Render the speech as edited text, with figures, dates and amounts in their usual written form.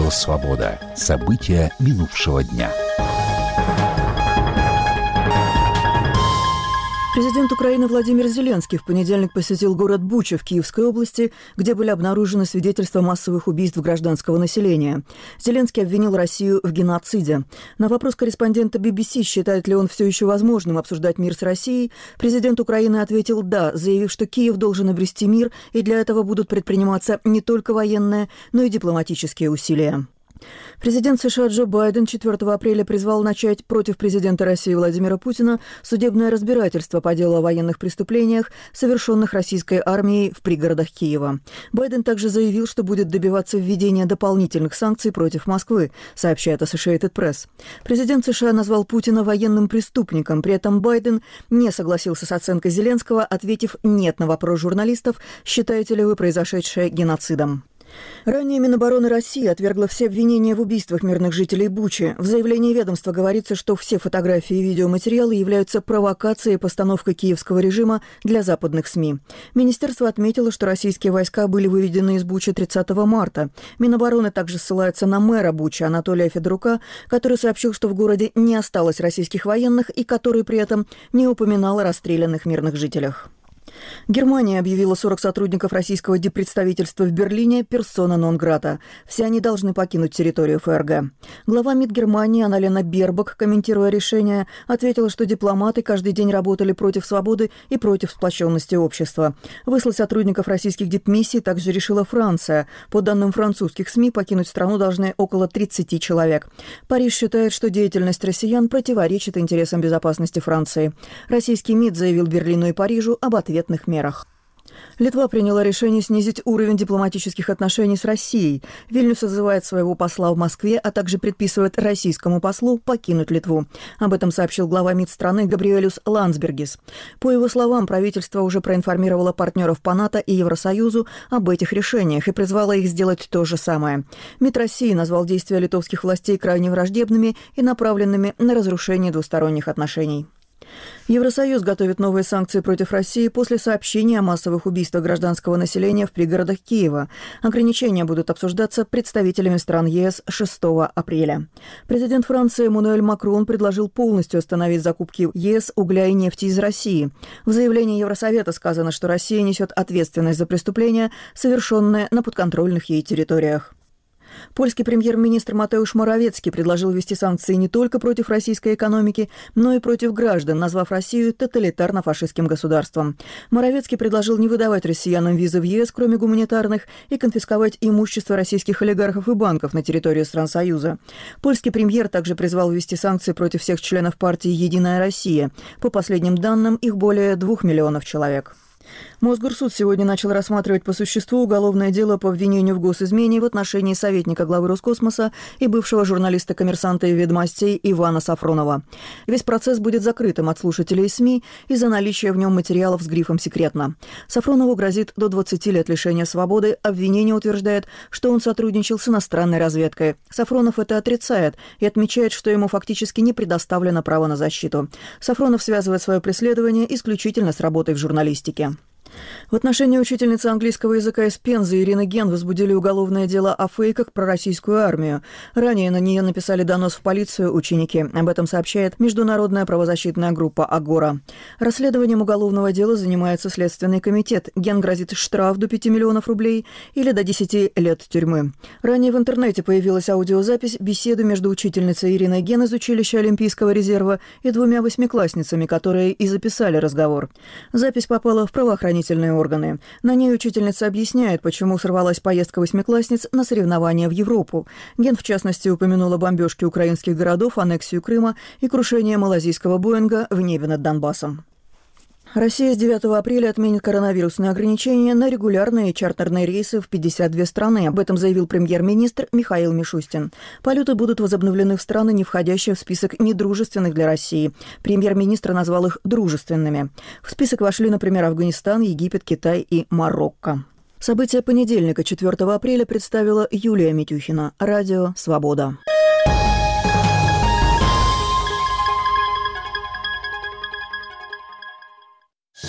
Радио «Свобода». События минувшего дня. Президент Украины Владимир Зеленский в понедельник посетил город Буча в Киевской области, где были обнаружены свидетельства массовых убийств гражданского населения. Зеленский обвинил Россию в геноциде. На вопрос корреспондента BBC, считает ли он все еще возможным обсуждать мир с Россией, президент Украины ответил «да», заявив, что Киев должен обрести мир, и для этого будут предприниматься не только военные, но и дипломатические усилия. Президент США Джо Байден 4 апреля призвал начать против президента России Владимира Путина судебное разбирательство по делу о военных преступлениях, совершенных российской армией в пригородах Киева. Байден также заявил, что будет добиваться введения дополнительных санкций против Москвы, сообщает Associated Press. Президент США назвал Путина военным преступником, при этом Байден не согласился с оценкой Зеленского, ответив «нет» на вопрос журналистов «считаете ли вы произошедшее геноцидом?». Ранее Минобороны России отвергла все обвинения в убийствах мирных жителей Бучи. В заявлении ведомства говорится, что все фотографии и видеоматериалы являются провокацией и постановкой киевского режима для западных СМИ. Министерство отметило, что российские войска были выведены из Бучи 30 марта. Минобороны также ссылается на мэра Бучи Анатолия Федорука, который сообщил, что в городе не осталось российских военных и который при этом не упоминал о расстрелянных мирных жителях. Германия объявила 40 сотрудников российского диппредставительства в Берлине персона нон-грата. Все они должны покинуть территорию ФРГ. Глава МИД Германии Анна-Лена Бербок, комментируя решение, ответила, что дипломаты каждый день работали против свободы и против сплоченности общества. Выслать сотрудников российских дипмиссий также решила Франция. По данным французских СМИ, покинуть страну должны около 30 человек. Париж считает, что деятельность россиян противоречит интересам безопасности Франции. Российский МИД заявил Берлину и Парижу об ответных мерах. Литва приняла решение снизить уровень дипломатических отношений с Россией. Вильнюс созывает своего посла в Москве, а также предписывает российскому послу покинуть Литву. Об этом сообщил глава МИД страны Габриэлюс Ландсбергис. По его словам, правительство уже проинформировало партнеров по НАТО и Евросоюзу об этих решениях и призвало их сделать то же самое. МИД России назвал действия литовских властей крайне враждебными и направленными на разрушение двусторонних отношений. Евросоюз готовит новые санкции против России после сообщения о массовых убийствах гражданского населения в пригородах Киева. Ограничения будут обсуждаться представителями стран ЕС 6 апреля. Президент Франции Эммануэль Макрон предложил полностью остановить закупки ЕС угля и нефти из России. В заявлении Евросовета сказано, что Россия несет ответственность за преступления, совершенные на подконтрольных ей территориях. Польский премьер-министр Матеуш Моравецкий предложил ввести санкции не только против российской экономики, но и против граждан, назвав Россию тоталитарно-фашистским государством. Моравецкий предложил не выдавать россиянам визы в ЕС, кроме гуманитарных, и конфисковать имущество российских олигархов и банков на территории стран Союза. Польский премьер также призвал ввести санкции против всех членов партии «Единая Россия». По последним данным, их более 2 миллионов человек. Мосгорсуд сегодня начал рассматривать по существу уголовное дело по обвинению в госизмене в отношении советника главы Роскосмоса и бывшего журналиста-коммерсанта и ведомостей Ивана Сафронова. Весь процесс будет закрытым от слушателей СМИ из-за наличия в нем материалов с грифом «секретно». Сафронову грозит до 20 лет лишения свободы. Обвинение утверждает, что он сотрудничал с иностранной разведкой. Сафронов это отрицает и отмечает, что ему фактически не предоставлено право на защиту. Сафронов связывает свое преследование исключительно с работой в журналистике. В отношении учительницы английского языка из Пензы Ирины Ген возбудили уголовное дело о фейках про российскую армию. Ранее на нее написали донос в полицию ученики. Об этом сообщает международная правозащитная группа «Агора». Расследованием уголовного дела занимается Следственный комитет. Ген грозит штраф до 5 миллионов рублей или до 10 лет тюрьмы. Ранее в интернете появилась аудиозапись беседы между учительницей Ириной Ген из училища Олимпийского резерва и 2 восьмиклассницами, которые и записали разговор. Запись попала в правоохранительные органы. На ней учительница объясняет, почему сорвалась поездка восьмиклассниц на соревнования в Европу. Ген, в частности, упомянула бомбежки украинских городов, аннексию Крыма и крушение малазийского Боинга в небе над Донбассом. Россия с 9 апреля отменит коронавирусные ограничения на регулярные чартерные рейсы в 52 страны. Об этом заявил премьер-министр Михаил Мишустин. Полеты будут возобновлены в страны, не входящие в список недружественных для России. Премьер-министр назвал их дружественными. В список вошли, например, Афганистан, Египет, Китай и Марокко. События понедельника, 4 апреля, представила Юлия Митюхина. Радио «Свобода».